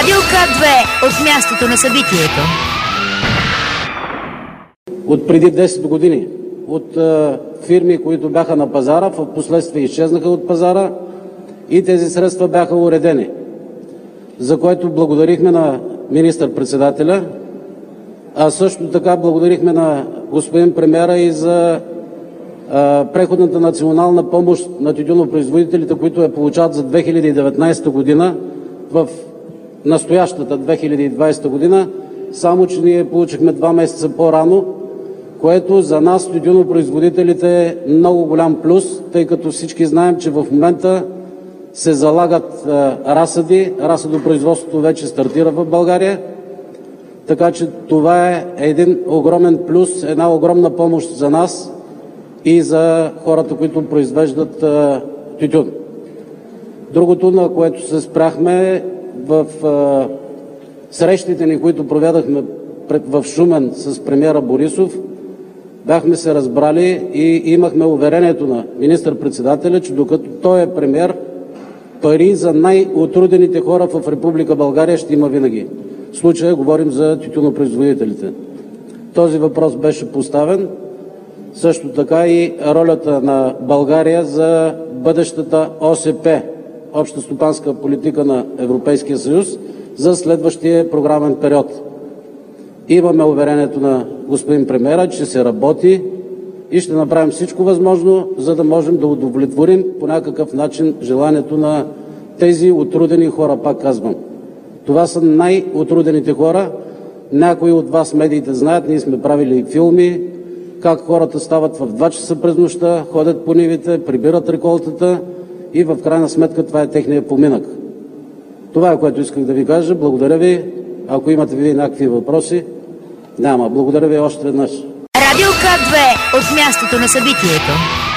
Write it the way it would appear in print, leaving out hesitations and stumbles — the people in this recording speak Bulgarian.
Радио К2 от мястото на събитието. От преди 10 години, от фирми, които бяха на пазара, в последствие изчезнаха от пазара и тези средства бяха уредени, за което благодарихме на министър-председателя, а също така благодарихме на господин премиера и за преходната национална помощ на тютюнопроизводителите, които я получават за 2019 година в настоящата 2020 година, само че ние получихме 2 месеца по-рано, което за нас, тютюнопроизводителите, е много голям плюс, тъй като всички знаем, че в момента се залагат разсъди, разсъдопроизводството вече стартира в България, така че това е един огромен плюс, една огромна помощ за нас и за хората, които произвеждат тютюн. Другото, на което се спряхме в срещите ни, които проведахме в Шумен с премиера Борисов, бяхме се разбрали и имахме уверението на министър-председателя, че докато той е премиер, пари за най-отрудените хора в Република България ще има винаги. В случая говорим за тютюнопроизводителите. Този въпрос беше поставен. Също така и ролята на България за бъдещата ОСП, обща стопанска политика на Европейския съюз, за следващия програмен период. Имаме уверението на господин премиера, че се работи и ще направим всичко възможно, за да можем да удовлетворим по някакъв начин желанието на тези отрудени хора, пак казвам. Това са най-отрудените хора. Някои от вас, медиите, знаят, ние сме правили филми, как хората стават в 2 часа през нощта, ходят по нивите, прибират реколтата и в крайна сметка това е техния поминък. Това е, което исках да ви кажа. Благодаря ви. Ако имате ви някакви въпроси, няма. Благодаря ви още веднъж. Радио К2 от мястото на събитието.